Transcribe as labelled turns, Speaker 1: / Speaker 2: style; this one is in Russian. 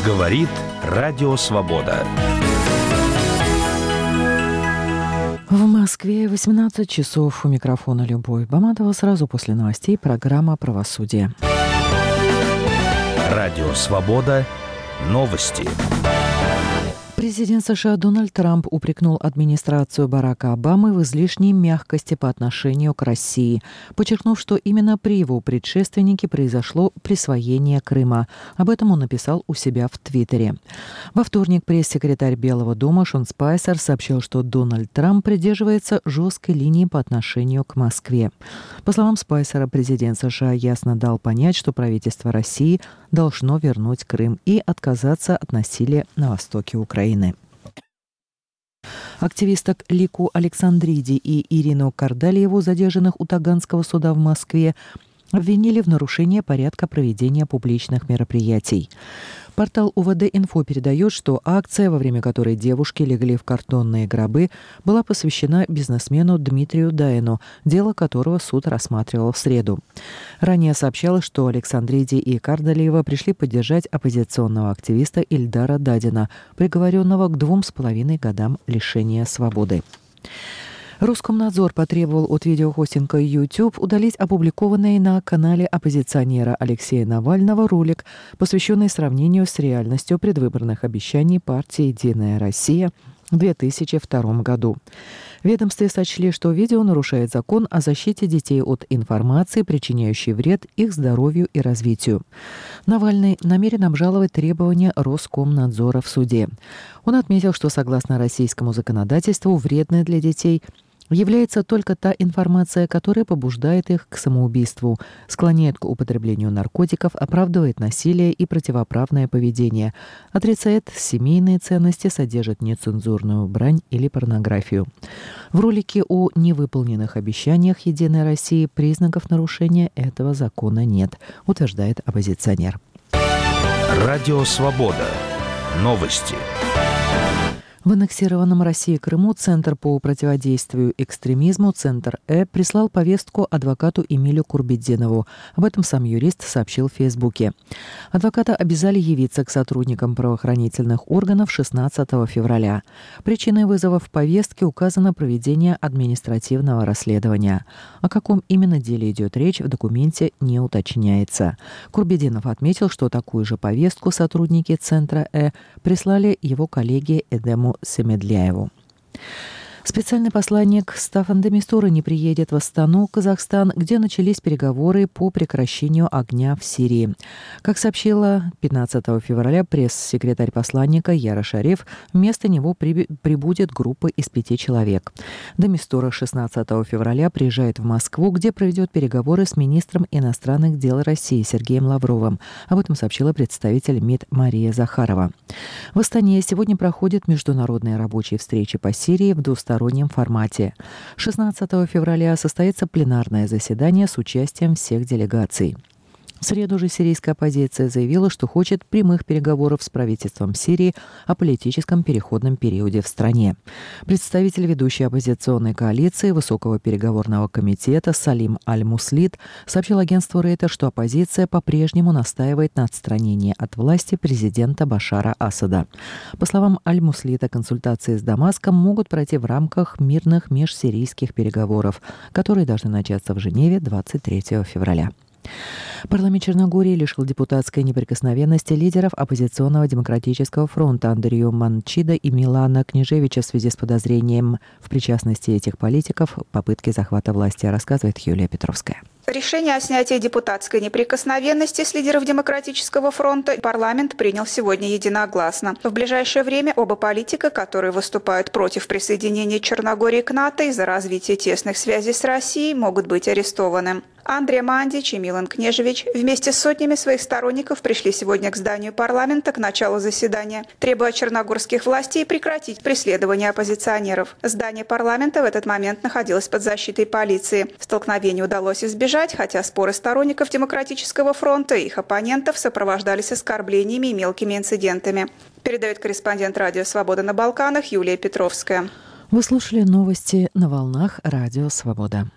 Speaker 1: Говорит Радио Свобода.
Speaker 2: В Москве 18 часов. У микрофона Любовь Баматова. Сразу после новостей программа «Правосудие».
Speaker 1: Радио Свобода. Новости.
Speaker 2: Президент США Дональд Трамп упрекнул администрацию Барака Обамы в излишней мягкости по отношению к России, подчеркнув, что именно при его предшественнике произошло присвоение Крыма. Об этом он написал у себя в Твиттере. Во вторник пресс-секретарь Белого дома Шон Спайсер сообщил, что Дональд Трамп придерживается жесткой линии по отношению к Москве. По словам Спайсера, президент США ясно дал понять, что правительство России должно вернуть Крым и отказаться от насилия на востоке Украины. Активисток Лику Александриди и Ирину Кардалиеву, задержанных у Таганского суда в Москве, обвинили в нарушении порядка проведения публичных мероприятий. Портал УВД-Инфо передает, что акция, во время которой девушки легли в картонные гробы, была посвящена бизнесмену Дмитрию Дайну, дело которого суд рассматривал в среду. Ранее сообщалось, что Александриди и Кардалиева пришли поддержать оппозиционного активиста Ильдара Дадина, приговоренного к 2,5 годам лишения свободы. Роскомнадзор потребовал от видеохостинга YouTube удалить опубликованный на канале оппозиционера Алексея Навального ролик, посвященный сравнению с реальностью предвыборных обещаний партии «Единая Россия» в 2002 году. В ведомстве сочли, что видео нарушает закон о защите детей от информации, причиняющей вред их здоровью и развитию. Навальный намерен обжаловать требования Роскомнадзора в суде. Он отметил, что согласно российскому законодательству вредной для детей является только та информация, которая побуждает их к самоубийству, склоняет к употреблению наркотиков, оправдывает насилие и противоправное поведение, отрицает семейные ценности, содержит нецензурную брань или порнографию. В ролике о невыполненных обещаниях «Единой России» признаков нарушения этого закона нет, утверждает оппозиционер.
Speaker 1: Радио Свобода. Новости.
Speaker 2: В аннексированном Россией Крыму Центр по противодействию экстремизму «Центр Э» прислал повестку адвокату Эмилю Курбетдинову. Об этом сам юрист сообщил в Фейсбуке. Адвоката обязали явиться к сотрудникам правоохранительных органов 16 февраля. Причиной вызова в повестке указано проведение административного расследования. О каком именно деле идет речь, в документе не уточняется. Курбетдинов отметил, что такую же повестку сотрудники «Центра Э» прислали его коллеге Эдему Семедляеву. Специальный посланник Стаффан де Мистура не приедет в Астану, Казахстан, где начались переговоры по прекращению огня в Сирии. Как сообщила 15 февраля пресс-секретарь посланника Яра Шариф, вместо него прибудет группа из 5 человек. Де Мистура 16 февраля приезжает в Москву, где проведет переговоры с министром иностранных дел России Сергеем Лавровым. Об этом сообщила представитель МИД Мария Захарова. В Астане сегодня проходят международные рабочие встречи по Сирии в двустороннем формате. 16 февраля состоится пленарное заседание с участием всех делегаций. В среду же сирийская оппозиция заявила, что хочет прямых переговоров с правительством Сирии о политическом переходном периоде в стране. Представитель ведущей оппозиционной коалиции Высокого переговорного комитета Салим Аль-Муслид сообщил агентству Рейтер, что оппозиция по-прежнему настаивает на отстранении от власти президента Башара Асада. По словам Аль-Муслида, консультации с Дамаском могут пройти в рамках мирных межсирийских переговоров, которые должны начаться в Женеве 23 февраля. Парламент Черногории лишил депутатской неприкосновенности лидеров оппозиционного демократического фронта Андрею Манчида и Милана Княжевича в связи с подозрением в причастности этих политиков к попытке захвата власти, рассказывает Юлия Петровская.
Speaker 3: Решение о снятии депутатской неприкосновенности с лидеров Демократического фронта парламент принял сегодня единогласно. В ближайшее время оба политика, которые выступают против присоединения Черногории к НАТО из-за развития тесных связей с Россией, могут быть арестованы. Андрей Мандич и Милан Княжевич вместе с сотнями своих сторонников пришли сегодня к зданию парламента к началу заседания, требуя от черногорских властей прекратить преследование оппозиционеров. Здание парламента в этот момент находилось под защитой полиции. Столкновение удалось избежать, хотя споры сторонников Демократического фронта и их оппонентов сопровождались оскорблениями и мелкими инцидентами. Передает корреспондент Радио Свобода на Балканах Юлия Петровская.
Speaker 2: Вы слушали новости на волнах Радио Свобода.